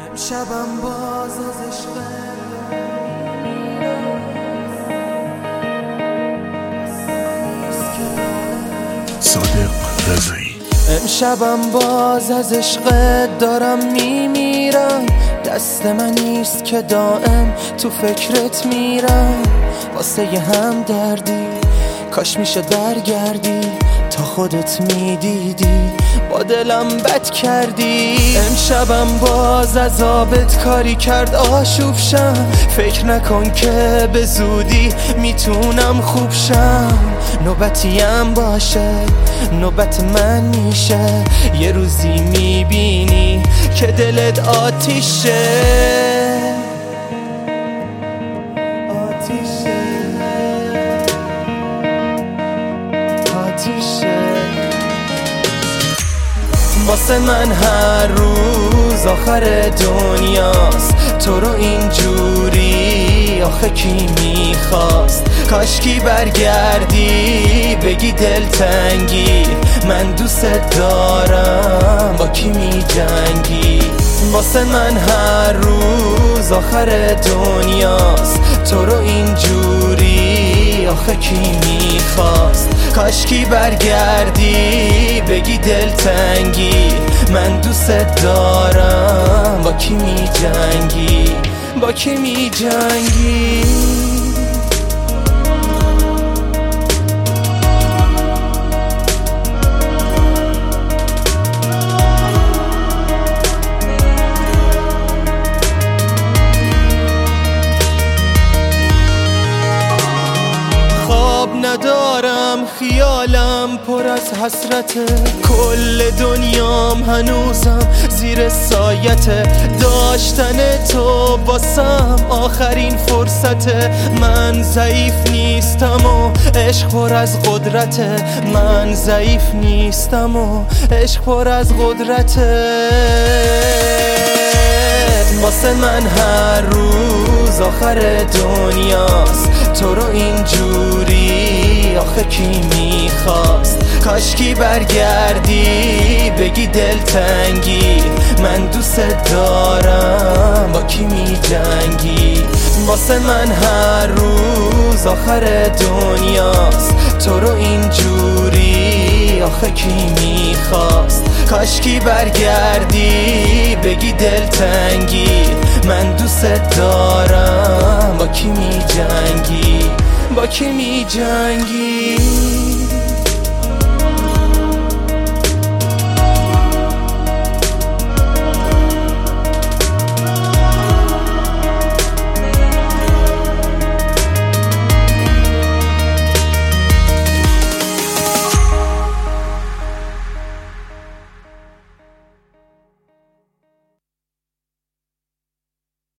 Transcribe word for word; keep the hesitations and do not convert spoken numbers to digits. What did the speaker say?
امشبم باز از عشق صادق رضایی. امشبم باز از عشقت دارم میمیرم، دست من نیست که دائم تو فکرت میرم. واسه یه هم دردی کاش میشد برگردی، تا خودت میدیدی با دلم بد کردی. امشبم باز از آبت کاری کرد آشوب شم، فکر نکن که به زودی میتونم خوب شم. نوبتیم باشه نوبت من میشه، یه روزی میبینی که دلت آتیشه آتیشه آتیشه. واسه من هر روز آخر دنیاست، تو رو اینجوری آخه کی میخواست؟ کاشکی برگردی بگی دلتنگی، من دوست دارم با کی میجنگی؟ واسه من هر روز آخر دنیاست، تو رو اینجوری آخه کی میخواست؟ کاشکی برگردی بگی دلتنگی، من دوست دارم با کی میجنگی؟ با کی میجنگی؟ ندارم خیالم پر از حسرته، کل دنیام هنوزم زیر سایته. داشتن تو باسم آخرین فرصته، من ضعیف نیستم و عشق پر از قدرته. من ضعیف نیستم و عشق پر از قدرته. واسه من هر روز آخر دنیاست، تو رو اینجوری آخه کی میخواست؟ کاشکی برگردی بگی دلتنگی، من دوست دارم با کی میجنگی؟ واسه من هر روز آخر دنیاست، تو رو اینجوری آخه کی میخواست؟ کاشکی برگردی بگی دلتنگی، من دوست دارم با کی میجنگی؟ با کی میجنگی؟